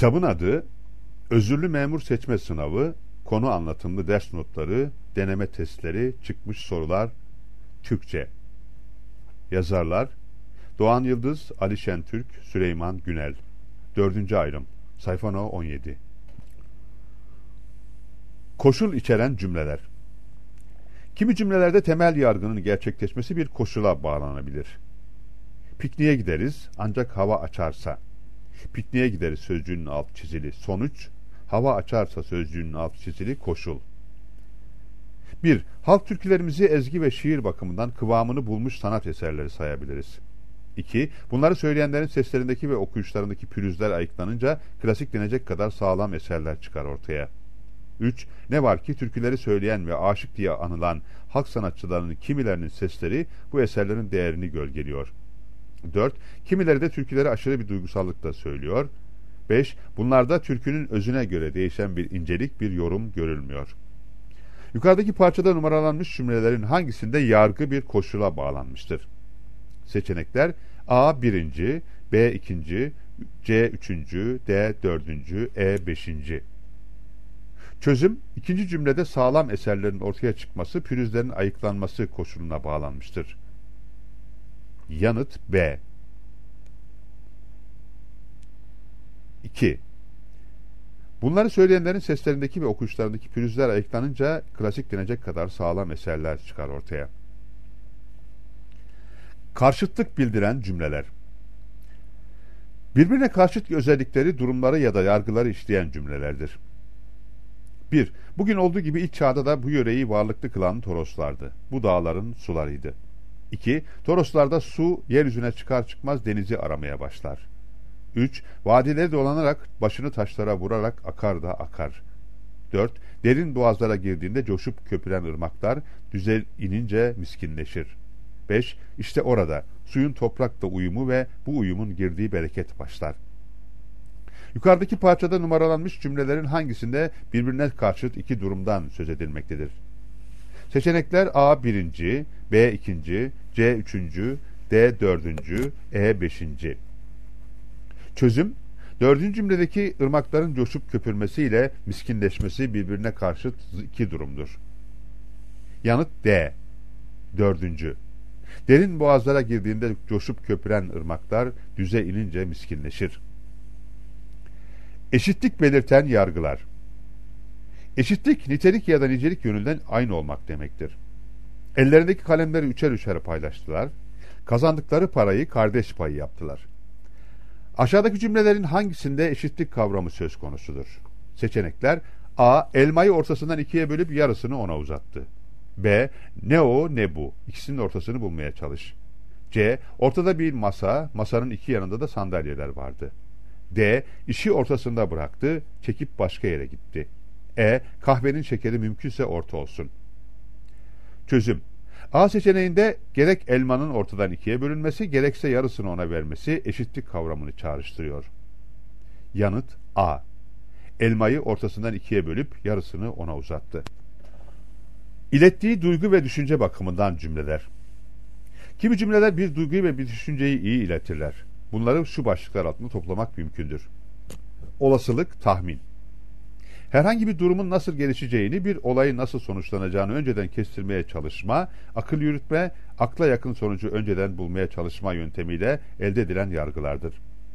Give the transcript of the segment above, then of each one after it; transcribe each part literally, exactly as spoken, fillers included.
Kitabın adı Özürlü Memur Seçme Sınavı, konu anlatımlı ders notları, deneme testleri, çıkmış sorular, Türkçe. Yazarlar Doğan Yıldız, Ali Şentürk, Süleyman Günel. Dördüncü ayrım. Sayfa no on yedi. Koşul içeren cümleler. Kimi cümlelerde temel yargının gerçekleşmesi bir koşula bağlanabilir. Pikniğe gideriz ancak hava açarsa. Pikniğe gideriz sözcüğünün alt çizili sonuç, hava açarsa sözcüğünün alt çizili koşul. bir. Halk türkülerimizi ezgi ve şiir bakımından kıvamını bulmuş sanat eserleri sayabiliriz. iki. Bunları söyleyenlerin seslerindeki ve okuyuşlarındaki pürüzler ayıklanınca klasik denecek kadar sağlam eserler çıkar ortaya. üç. Ne var ki türküleri söyleyen ve aşık diye anılan halk sanatçılarının kimilerinin sesleri bu eserlerin değerini gölgeliyor. dört. Kimileri de türküleri aşırı bir duygusallıkla söylüyor. beş. Bunlarda türkünün özüne göre değişen bir incelik, bir yorum görülmüyor. Yukarıdaki parçada numaralanmış cümlelerin hangisinde yargı bir koşula bağlanmıştır? Seçenekler A. birinci, B. ikinci, C. üçüncü, D. dördüncü, E. beşinci. Çözüm, ikinci cümlede sağlam eserlerin ortaya çıkması, pürüzlerin ayıklanması koşuluna bağlanmıştır. Yanıt B. iki. Bunları söyleyenlerin seslerindeki ve okuyuşlarındaki pürüzler ayıklanınca klasik denecek kadar sağlam eserler çıkar ortaya. Karşıtlık bildiren cümleler. Birbirine karşıt özellikleri, durumları ya da yargıları işleyen cümlelerdir. bir. Bugün olduğu gibi ilk çağda da bu yöreyi varlıklı kılan Toroslardı. Bu dağların sularıydı. iki. Toroslarda su yeryüzüne çıkar çıkmaz denizi aramaya başlar. üç. Vadileri dolanarak başını taşlara vurarak akar da akar. dört. Derin boğazlara girdiğinde coşup köpüren ırmaklar düze inince miskinleşir. beş. İşte orada suyun toprakla uyumu ve bu uyumun girdiği bereket başlar. Yukarıdaki parçada numaralanmış cümlelerin hangisinde birbirine karşıt iki durumdan söz edilmektedir? Seçenekler A. birinci, B. ikinci, C. üçüncü, D. dördüncü, E. beşinci. Çözüm, dördüncü cümledeki ırmakların coşup köpürmesiyle miskinleşmesi birbirine karşıt iki durumdur. Yanıt D. Dördüncü. Derin boğazlara girdiğinde coşup köpüren ırmaklar düze inince miskinleşir. Eşitlik belirten yargılar. Eşitlik, nitelik ya da nicelik yönünden aynı olmak demektir. Ellerindeki kalemleri üçer üçer paylaştılar. Kazandıkları parayı kardeş payı yaptılar. Aşağıdaki cümlelerin hangisinde eşitlik kavramı söz konusudur? Seçenekler A. Elmayı ortasından ikiye bölüp yarısını ona uzattı. B. Ne o ne bu. İkisinin ortasını bulmaya çalış. C. Ortada bir masa, masanın iki yanında da sandalyeler vardı. D. İşi ortasında bıraktı, çekip başka yere gitti. E. Kahvenin şekeri mümkünse orta olsun. Çözüm. A seçeneğinde gerek elmanın ortadan ikiye bölünmesi, gerekse yarısını ona vermesi eşitlik kavramını çağrıştırıyor. Yanıt A. Elmayı ortasından ikiye bölüp yarısını ona uzattı. İlettiği duygu ve düşünce bakımından cümleler. Kimi cümleler bir duyguyu ve bir düşünceyi iyi iletirler. Bunları şu başlıklar altında toplamak mümkündür. Olasılık, tahmin. Herhangi bir durumun nasıl gelişeceğini, bir olayın nasıl sonuçlanacağını önceden kestirmeye çalışma, akıl yürütme, akla yakın sonucu önceden bulmaya çalışma yöntemiyle elde edilen yargılardır.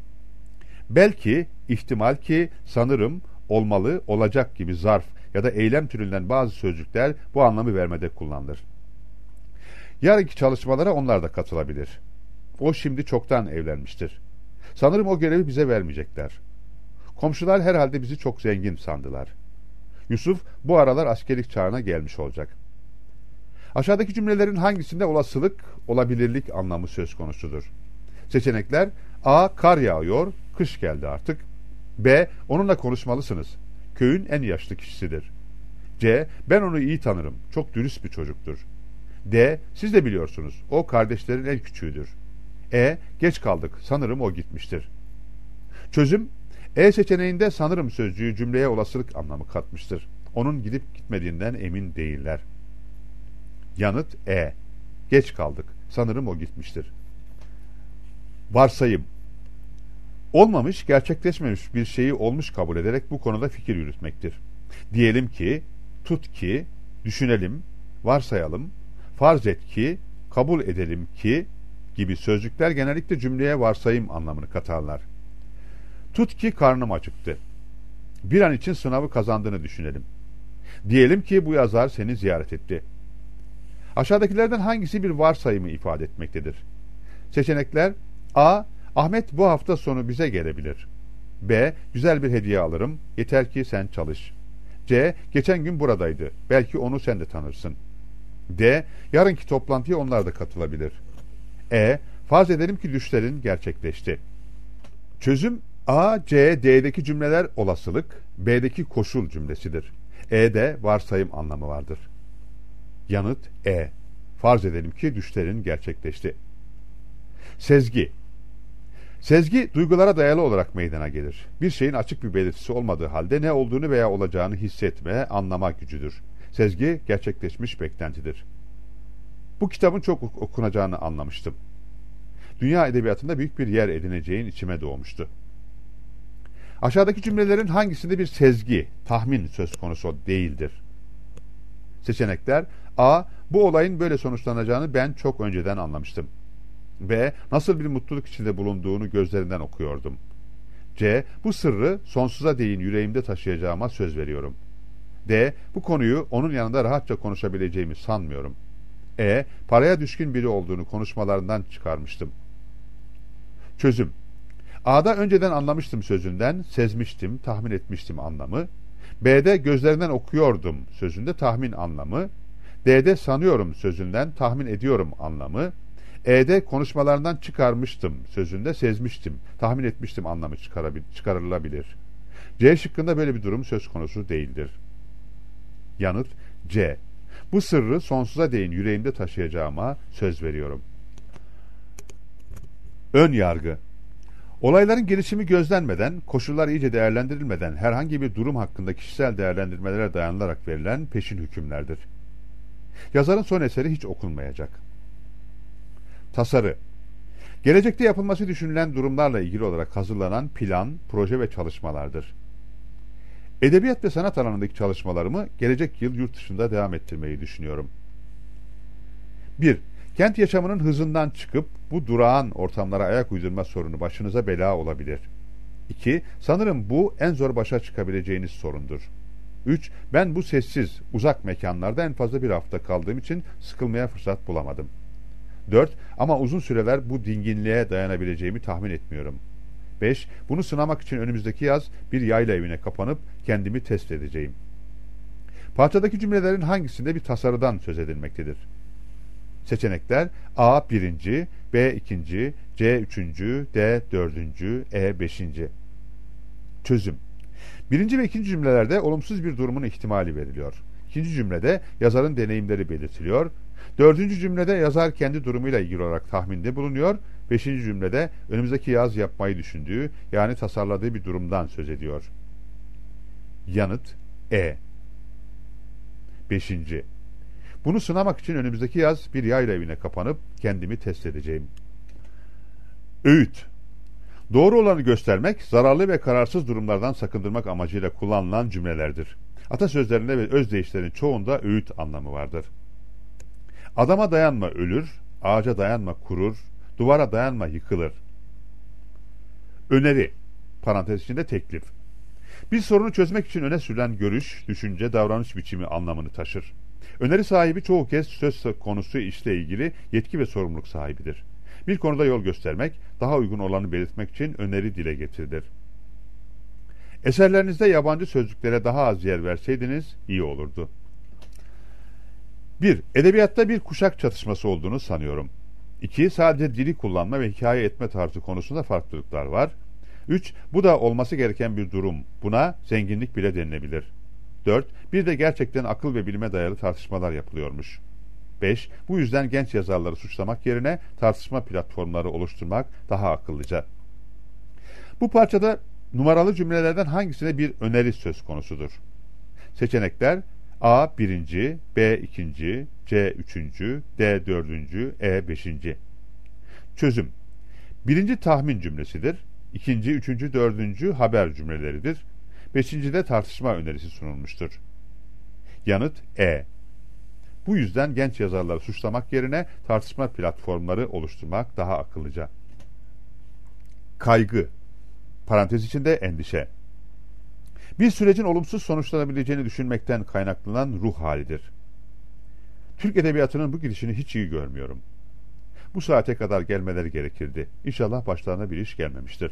Belki, ihtimal ki, sanırım, olmalı, olacak gibi zarf ya da eylem türünden bazı sözcükler bu anlamı vermede kullanılır. Yarınki çalışmalara onlar da katılabilir. O şimdi çoktan evlenmiştir. Sanırım o görevi bize vermeyecekler. Komşular herhalde bizi çok zengin sandılar. Yusuf bu aralar askerlik çağına gelmiş olacak. Aşağıdaki cümlelerin hangisinde olasılık, olabilirlik anlamı söz konusudur? Seçenekler A. Kar yağıyor, kış geldi artık. B. Onunla konuşmalısınız. Köyün en yaşlı kişisidir. C. Ben onu iyi tanırım, çok dürüst bir çocuktur. D. Siz de biliyorsunuz, o kardeşlerin en küçüğüdür. E. Geç kaldık, sanırım o gitmiştir. Çözüm, E seçeneğinde sanırım sözcüğü cümleye olasılık anlamı katmıştır. Onun gidip gitmediğinden emin değiller. Yanıt E. Geç kaldık, sanırım o gitmiştir. Varsayım. Olmamış, gerçekleşmemiş bir şeyi olmuş kabul ederek bu konuda fikir yürütmektir. Diyelim ki, tut ki, düşünelim, varsayalım, farz et ki, kabul edelim ki gibi sözcükler genellikle cümleye varsayım anlamını katarlar. Tut ki karnım acıktı. Bir an için sınavı kazandığını düşünelim. Diyelim ki bu yazar seni ziyaret etti. Aşağıdakilerden hangisi bir varsayımı ifade etmektedir? Seçenekler: A. Ahmet bu hafta sonu bize gelebilir. B. Güzel bir hediye alırım, yeter ki sen çalış. C. Geçen gün buradaydı, belki onu sen de tanırsın. D. Yarınki toplantıya onlar da katılabilir. E. Farz edelim ki düşlerin gerçekleşti. Çözüm: A, C, D'deki cümleler olasılık, B'deki koşul cümlesidir. E'de varsayım anlamı vardır. Yanıt E. Farz edelim ki düşlerin gerçekleşti. Sezgi. Sezgi, duygulara dayalı olarak meydana gelir. Bir şeyin açık bir belirtisi olmadığı halde ne olduğunu veya olacağını hissetme, anlama gücüdür. Sezgi, gerçekleşmiş beklentidir. Bu kitabın çok okunacağını anlamıştım. Dünya edebiyatında büyük bir yer edineceğin içime doğmuştu. Aşağıdaki cümlelerin hangisinde bir sezgi, tahmin söz konusu değildir? Seçenekler: A. Bu olayın böyle sonuçlanacağını ben çok önceden anlamıştım. B. Nasıl bir mutluluk içinde bulunduğunu gözlerinden okuyordum. C. Bu sırrı sonsuza değin yüreğimde taşıyacağıma söz veriyorum. D. Bu konuyu onun yanında rahatça konuşabileceğimi sanmıyorum. E. Paraya düşkün biri olduğunu konuşmalarından çıkarmıştım. Çözüm: A'da önceden anlamıştım sözünden sezmiştim, tahmin etmiştim anlamı. B'de gözlerinden okuyordum sözünde tahmin anlamı. D'de sanıyorum sözünden tahmin ediyorum anlamı. E'de konuşmalarından çıkarmıştım sözünde sezmiştim, tahmin etmiştim anlamı çıkarılabilir. C şıkkında böyle bir durum söz konusu değildir. Yanıt C. Bu sırrı sonsuza değin yüreğimde taşıyacağıma söz veriyorum. Ön yargı. Olayların gelişimi gözlenmeden, koşullar iyice değerlendirilmeden herhangi bir durum hakkında kişisel değerlendirmelere dayanılarak verilen peşin hükümlerdir. Yazarın son eseri hiç okunmayacak. Tasarı. Gelecekte yapılması düşünülen durumlarla ilgili olarak hazırlanan plan, proje ve çalışmalardır. Edebiyat ve sanat alanındaki çalışmalarımı gelecek yıl yurt dışında devam ettirmeyi düşünüyorum. bir. Kent yaşamının hızından çıkıp bu durağan ortamlara ayak uydurma sorunu başınıza bela olabilir. iki. Sanırım bu en zor başa çıkabileceğiniz sorundur. üç. Ben bu sessiz, uzak mekanlarda en fazla bir hafta kaldığım için sıkılmaya fırsat bulamadım. dört. Ama uzun süreler bu dinginliğe dayanabileceğimi tahmin etmiyorum. beş. Bunu sınamak için önümüzdeki yaz bir yayla evine kapanıp kendimi test edeceğim. Parçadaki cümlelerin hangisinde bir tasarıdan söz edilmektedir? Seçenekler: A. birinci, B. ikinci, C. üçüncü, D. dördüncü, E. beşinci. Çözüm. Birinci ve ikinci cümlelerde olumsuz bir durumun ihtimali veriliyor. İkinci cümlede yazarın deneyimleri belirtiliyor. Dördüncü cümlede yazar kendi durumuyla ilgili olarak tahminde bulunuyor. Beşinci cümlede önümüzdeki yaz yapmayı düşündüğü, yani tasarladığı bir durumdan söz ediyor. Yanıt E. Beşinci. Bunu sınamak için önümüzdeki yaz bir yayla evine kapanıp kendimi test edeceğim. Öğüt. Doğru olanı göstermek, zararlı ve kararsız durumlardan sakındırmak amacıyla kullanılan cümlelerdir. Atasözlerinde ve özdeyişlerin çoğunda öğüt anlamı vardır. Adama dayanma ölür, ağaca dayanma kurur, duvara dayanma yıkılır. Öneri, parantez içinde teklif. Bir sorunu çözmek için öne sürülen görüş, düşünce, davranış biçimi anlamını taşır. Öneri sahibi çoğu kez söz konusu işle ilgili yetki ve sorumluluk sahibidir. Bir konuda yol göstermek, daha uygun olanı belirtmek için öneri dile getirilir. Eserlerinizde yabancı sözcüklere daha az yer verseydiniz iyi olurdu. bir. Edebiyatta bir kuşak çatışması olduğunu sanıyorum. iki. Sadece dili kullanma ve hikaye etme tarzı konusunda farklılıklar var. üç. Bu da olması gereken bir durum. Buna zenginlik bile denilebilir. dört. Bir de gerçekten akıl ve bilime dayalı tartışmalar yapılıyormuş. beş. Bu yüzden genç yazarları suçlamak yerine tartışma platformları oluşturmak daha akıllıca. Bu parçada numaralı cümlelerden hangisine bir öneri söz konusudur? Seçenekler: A. birinci, B. ikinci, C. üçüncü, D. dördüncü, E. beşinci. Çözüm. Birinci tahmin cümlesidir. ikinci, üçüncü, dördüncü haber cümleleridir. Beşincide tartışma önerisi sunulmuştur. Yanıt E. Bu yüzden genç yazarları suçlamak yerine tartışma platformları oluşturmak daha akıllıca. Kaygı, parantez içinde endişe. Bir sürecin olumsuz sonuçlanabileceğini düşünmekten kaynaklanan ruh halidir. Türk edebiyatının bu gidişini hiç iyi görmüyorum. Bu saate kadar gelmeleri gerekirdi. İnşallah başlarına bir iş gelmemiştir.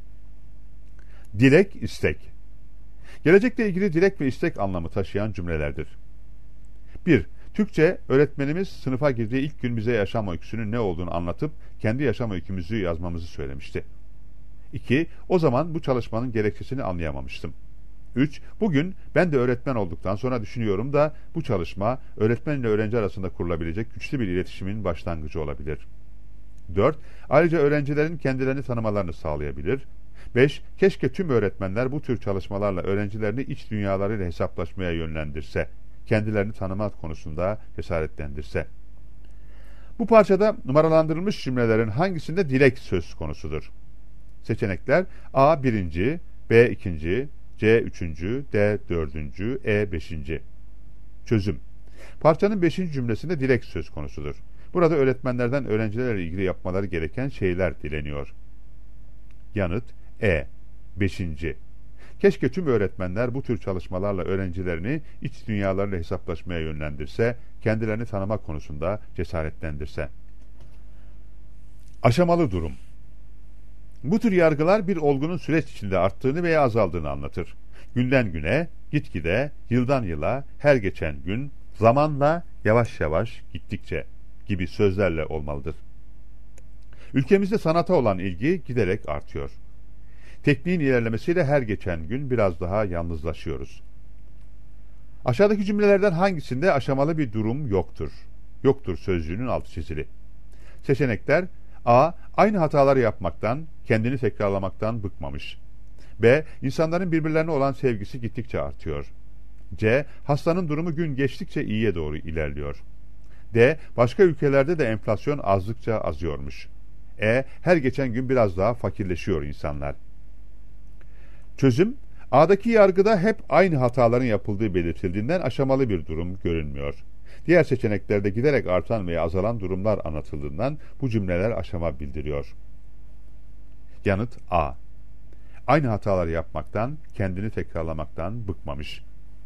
Dilek, istek. Gelecekle ilgili dilek ve istek anlamı taşıyan cümlelerdir. bir. Türkçe öğretmenimiz sınıfa girdiği ilk gün bize yaşam öyküsünün ne olduğunu anlatıp kendi yaşam öykümüzü yazmamızı söylemişti. iki. O zaman bu çalışmanın gerekçesini anlayamamıştım. üç. Bugün ben de öğretmen olduktan sonra düşünüyorum da bu çalışma öğretmen ile öğrenci arasında kurulabilecek güçlü bir iletişimin başlangıcı olabilir. dört. Ayrıca öğrencilerin kendilerini tanımalarını sağlayabilir. beş. Keşke tüm öğretmenler bu tür çalışmalarla öğrencilerini iç dünyalarıyla hesaplaşmaya yönlendirse, kendilerini tanımak konusunda cesaretlendirse. Bu parçada numaralandırılmış cümlelerin hangisinde dilek söz konusudur? Seçenekler A. birinci, B. ikinci, C. üçüncü, D. dördüncü, E. beşinci. Çözüm. Parçanın beşinci cümlesinde dilek söz konusudur. Burada öğretmenlerden öğrencilerle ilgili yapmaları gereken şeyler dileniyor. Yanıt E. beşinci. Keşke tüm öğretmenler bu tür çalışmalarla öğrencilerini iç dünyalarıyla hesaplaşmaya yönlendirse, kendilerini tanımak konusunda cesaretlendirse. Aşamalı durum. Bu tür yargılar bir olgunun süreç içinde arttığını veya azaldığını anlatır. Günden güne, gitgide, yıldan yıla, her geçen gün, zamanla, yavaş yavaş, gittikçe gibi sözlerle olmalıdır. Ülkemizde sanata olan ilgi giderek artıyor. Tekniğin ilerlemesiyle her geçen gün biraz daha yalnızlaşıyoruz. Aşağıdaki cümlelerden hangisinde aşamalı bir durum yoktur? Yoktur sözcüğünün altı çizili. Seçenekler A. Aynı hataları yapmaktan, kendini tekrarlamaktan bıkmamış. B. İnsanların birbirlerine olan sevgisi gittikçe artıyor. C. Hastanın durumu gün geçtikçe iyiye doğru ilerliyor. D. Başka ülkelerde de enflasyon azdıkça azıyormuş. E. Her geçen gün biraz daha fakirleşiyor insanlar. Çözüm, A'daki yargıda hep aynı hataların yapıldığı belirtildiğinden aşamalı bir durum görünmüyor. Diğer seçeneklerde giderek artan veya azalan durumlar anlatıldığından bu cümleler aşama bildiriyor. Yanıt A. Aynı hataları yapmaktan, kendini tekrarlamaktan bıkmamış.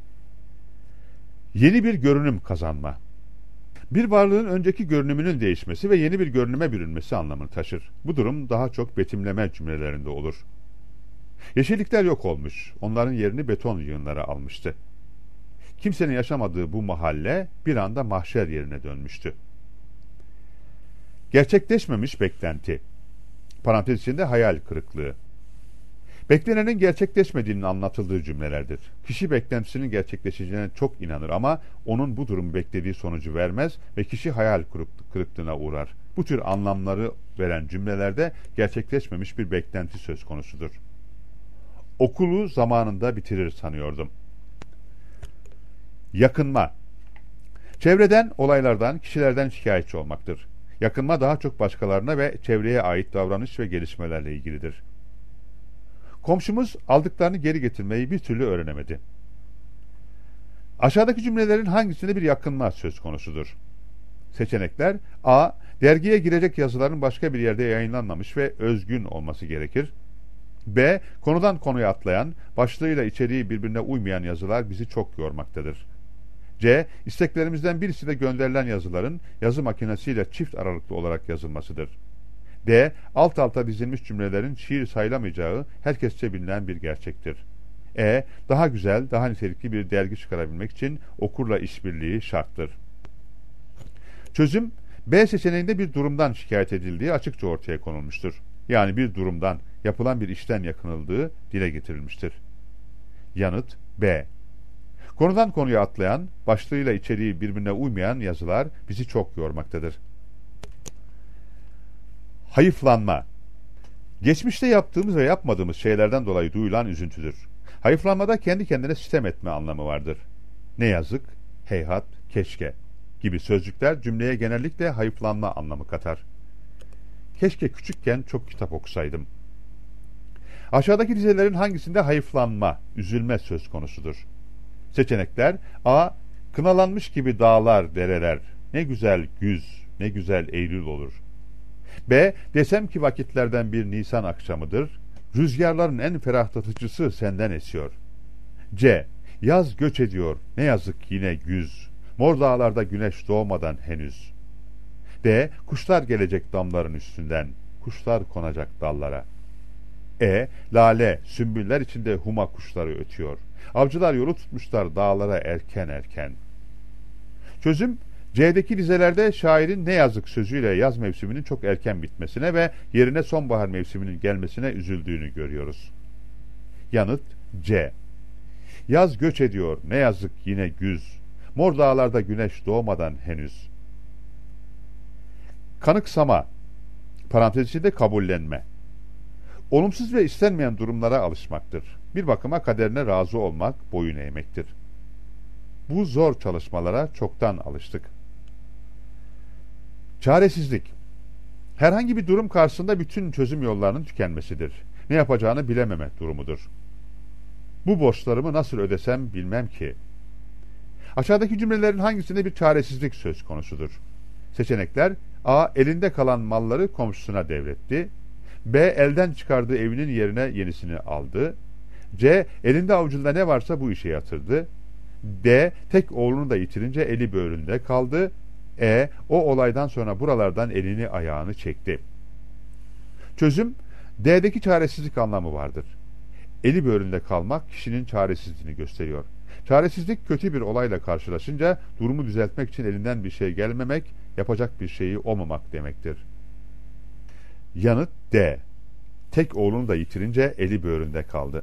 Yeni bir görünüm kazanma. Bir varlığın önceki görünümünün değişmesi ve yeni bir görünüme bürünmesi anlamını taşır. Bu durum daha çok betimleme cümlelerinde olur. Yeşillikler yok olmuş, onların yerini beton yığınları almıştı. Kimsenin yaşamadığı bu mahalle bir anda mahşer yerine dönmüştü. Gerçekleşmemiş beklenti. Parantez içinde hayal kırıklığı. Beklenenin gerçekleşmediğinin anlatıldığı cümlelerdir. Kişi beklentisinin gerçekleşeceğine çok inanır ama onun bu durumu beklediği sonucu vermez ve kişi hayal kırıklığına uğrar. Bu tür anlamları veren cümlelerde gerçekleşmemiş bir beklenti söz konusudur. Okulu zamanında bitirir sanıyordum. Yakınma. Çevreden, olaylardan, kişilerden şikayetçi olmaktır. Yakınma daha çok başkalarına ve çevreye ait davranış ve gelişmelerle ilgilidir. Komşumuz aldıklarını geri getirmeyi bir türlü öğrenemedi. Aşağıdaki cümlelerin hangisinde bir yakınma söz konusudur? Seçenekler A. Dergiye girecek yazıların başka bir yerde yayınlanmamış ve özgün olması gerekir. B. Konudan konuya atlayan, başlığıyla içeriği birbirine uymayan yazılar bizi çok yormaktadır. C. İsteklerimizden birisi de gönderilen yazıların yazı makinesiyle çift aralıklı olarak yazılmasıdır. D. Alt alta dizilmiş cümlelerin şiir sayılamayacağı herkesçe bilinen bir gerçektir. E. Daha güzel, daha nitelikli bir dergi çıkarabilmek için okurla işbirliği şarttır. Çözüm, B seçeneğinde bir durumdan şikayet edildiği açıkça ortaya konulmuştur. Yani bir durumdan, yapılan bir işten yakınıldığı dile getirilmiştir. Yanıt B. Konudan konuya atlayan, başlığıyla içeriği birbirine uymayan yazılar bizi çok yormaktadır. Hayıflanma. Geçmişte yaptığımız ve yapmadığımız şeylerden dolayı duyulan üzüntüdür. Hayıflanmada kendi kendine sitem etme anlamı vardır. Ne yazık, heyhat, keşke gibi sözcükler cümleye genellikle hayıflanma anlamı katar. Keşke küçükken çok kitap okusaydım. Aşağıdaki dizelerin hangisinde hayıflanma, üzülme söz konusudur? Seçenekler: A. Kınalanmış gibi dağlar, dereler, ne güzel güz, ne güzel Eylül olur. B. Desem ki vakitlerden bir Nisan akşamıdır, rüzgarların en ferahlatıcısı senden esiyor. C. Yaz göç ediyor, ne yazık yine güz, mor dağlarda güneş doğmadan henüz. D. Kuşlar gelecek damların üstünden, kuşlar konacak dallara. E. Lale, sümbüller içinde huma kuşları ötüyor. Avcılar yolu tutmuşlar dağlara erken erken. Çözüm: C'deki dizelerde şairin ne yazık sözüyle yaz mevsiminin çok erken bitmesine ve yerine sonbahar mevsiminin gelmesine üzüldüğünü görüyoruz. Yanıt C. Yaz göç ediyor, ne yazık yine güz, mor dağlarda güneş doğmadan henüz. Kanıksama, parantez içinde kabullenme. Olumsuz ve istenmeyen durumlara alışmaktır. Bir bakıma kaderine razı olmak, boyun eğmektir. Bu zor çalışmalara çoktan alıştık. Çaresizlik, herhangi bir durum karşısında bütün çözüm yollarının tükenmesidir. Ne yapacağını bilememe durumudur. Bu borçlarımı nasıl ödesem bilmem ki. Aşağıdaki cümlelerin hangisinde bir çaresizlik söz konusudur? Seçenekler: A. Elinde kalan malları komşusuna devretti. B. Elden çıkardığı evinin yerine yenisini aldı. C. Elinde avucunda ne varsa bu işe yatırdı. D. Tek oğlunu da yitirince eli böğründe kaldı. E. O olaydan sonra buralardan elini ayağını çekti. Çözüm: D'deki çaresizlik anlamı vardır. Eli böğründe kalmak kişinin çaresizliğini gösteriyor. Çaresizlik kötü bir olayla karşılaşınca durumu düzeltmek için elinden bir şey gelmemek, yapacak bir şeyi olmamak demektir. Yanıt D. Tek oğlunu da yitirince eli böğründe kaldı.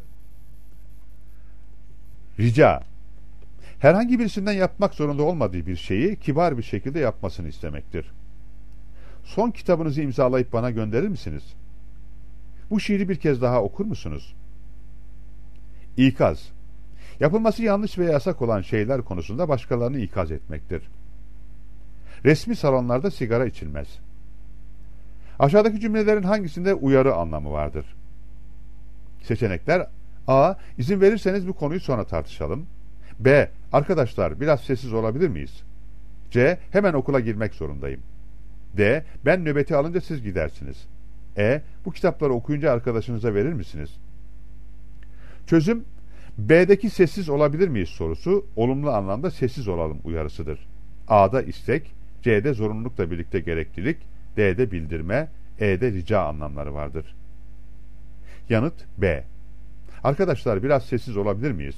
Rica, herhangi birisinden yapmak zorunda olmadığı bir şeyi kibar bir şekilde yapmasını istemektir. Son kitabınızı imzalayıp bana gönderir misiniz? Bu şiiri bir kez daha okur musunuz? İkaz, yapılması yanlış ve yasak olan şeyler konusunda başkalarını ikaz etmektir. Resmi salonlarda sigara içilmez. Aşağıdaki cümlelerin hangisinde uyarı anlamı vardır? Seçenekler: A. İzin verirseniz bu konuyu sonra tartışalım. B. Arkadaşlar biraz sessiz olabilir miyiz? C. Hemen okula girmek zorundayım. D. Ben nöbeti alınca siz gidersiniz. E. Bu kitapları okuyunca arkadaşınıza verir misiniz? Çözüm: B'deki sessiz olabilir miyiz sorusu olumlu anlamda sessiz olalım uyarısıdır. A'da istek, C'de zorunlulukla birlikte gereklilik, D'de bildirme, E'de rica anlamları vardır. Yanıt B. Arkadaşlar biraz sessiz olabilir miyiz?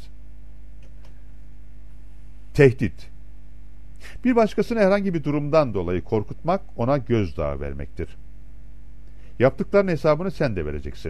Tehdit, bir başkasını herhangi bir durumdan dolayı korkutmak, ona gözdağı vermektir. Yaptıkların hesabını sen de vereceksin.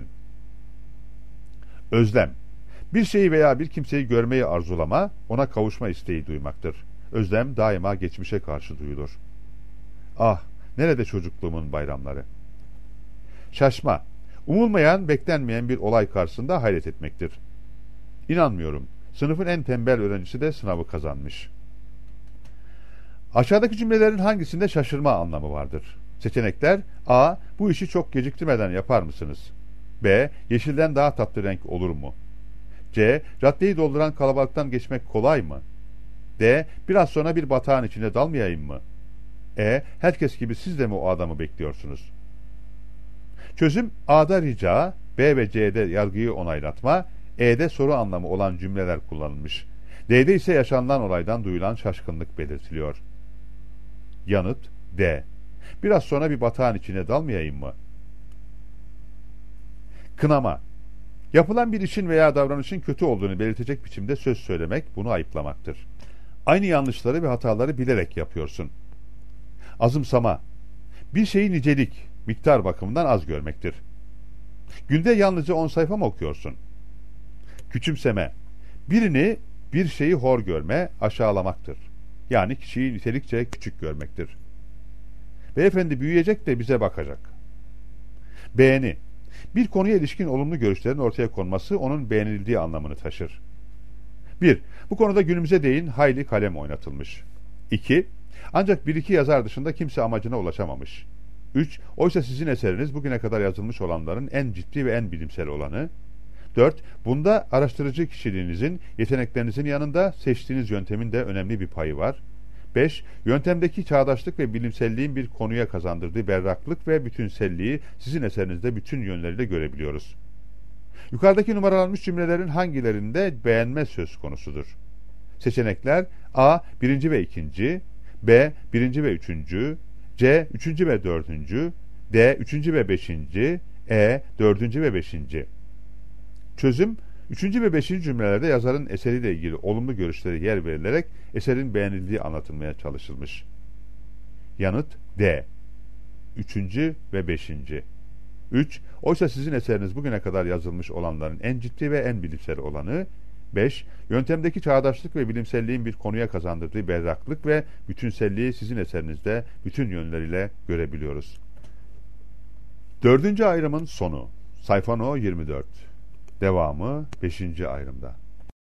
Özlem, bir şeyi veya bir kimseyi görmeyi arzulama, ona kavuşma isteği duymaktır. Özlem daima geçmişe karşı duyulur. Ah, nerede çocukluğumun bayramları? Şaşma, umulmayan, beklenmeyen bir olay karşısında hayret etmektir. İnanmıyorum, sınıfın en tembel öğrencisi de sınavı kazanmış. Aşağıdaki cümlelerin hangisinde şaşırma anlamı vardır? Seçenekler: A. Bu işi çok geciktirmeden yapar mısınız? B. Yeşilden daha tatlı renk olur mu? C. Caddeyi dolduran kalabalıktan geçmek kolay mı? D. Biraz sonra bir batağın içine dalmayayım mı? E. Herkes gibi siz de mi o adamı bekliyorsunuz? Çözüm: A'da rica, B ve C'de yargıyı onaylatma, E'de soru anlamı olan cümleler kullanılmış. D'de ise yaşanılan olaydan duyulan şaşkınlık belirtiliyor. Yanıt D. Biraz sonra bir batağın içine dalmayayım mı? Kınama, yapılan bir işin veya davranışın kötü olduğunu belirtecek biçimde söz söylemek, bunu ayıplamaktır. Aynı yanlışları ve hataları bilerek yapıyorsun. Azımsama, bir şeyi nicelik, miktar bakımından az görmektir. Günde yalnızca on sayfa mı okuyorsun? Küçümseme, birini, bir şeyi hor görme, aşağılamaktır. Yani kişiyi nitelikçe küçük görmektir. Beyefendi büyüyecek de bize bakacak. Beğeni, bir konuya ilişkin olumlu görüşlerin ortaya konması onun beğenildiği anlamını taşır. bir. Bu konuda günümüze değin hayli kalem oynatılmış. iki. Ancak bir iki yazar dışında kimse amacına ulaşamamış. üç. Oysa sizin eseriniz bugüne kadar yazılmış olanların en ciddi ve en bilimsel olanı. dört. Bunda araştırıcı kişiliğinizin, yeteneklerinizin yanında seçtiğiniz yöntemin de önemli bir payı var. beş. Yöntemdeki çağdaşlık ve bilimselliğin bir konuya kazandırdığı berraklık ve bütünselliği sizin eserinizde bütün yönleriyle görebiliyoruz. Yukarıdaki numaralanmış cümlelerin hangilerinde beğenme söz konusudur? Seçenekler: A. Birinci ve ikinci, B. Birinci ve üçüncü, C. Üçüncü ve dördüncü, D. Üçüncü ve beşinci, E. Dördüncü ve beşinci. Çözüm: Üçüncü ve beşinci cümlelerde yazarın eseriyle ilgili olumlu görüşleri yer verilerek eserin beğenildiği anlatılmaya çalışılmış. Yanıt D. Üçüncü ve beşinci. üç. Oysa sizin eseriniz bugüne kadar yazılmış olanların en ciddi ve en bilimsel olanı. beş. Yöntemdeki çağdaşlık ve bilimselliğin bir konuya kazandırdığı berraklık ve bütünselliği sizin eserinizde bütün yönleriyle görebiliyoruz. Dördüncü ayrımın sonu. Sayfa no yirmi dört. Devamı beşinci ayrımda.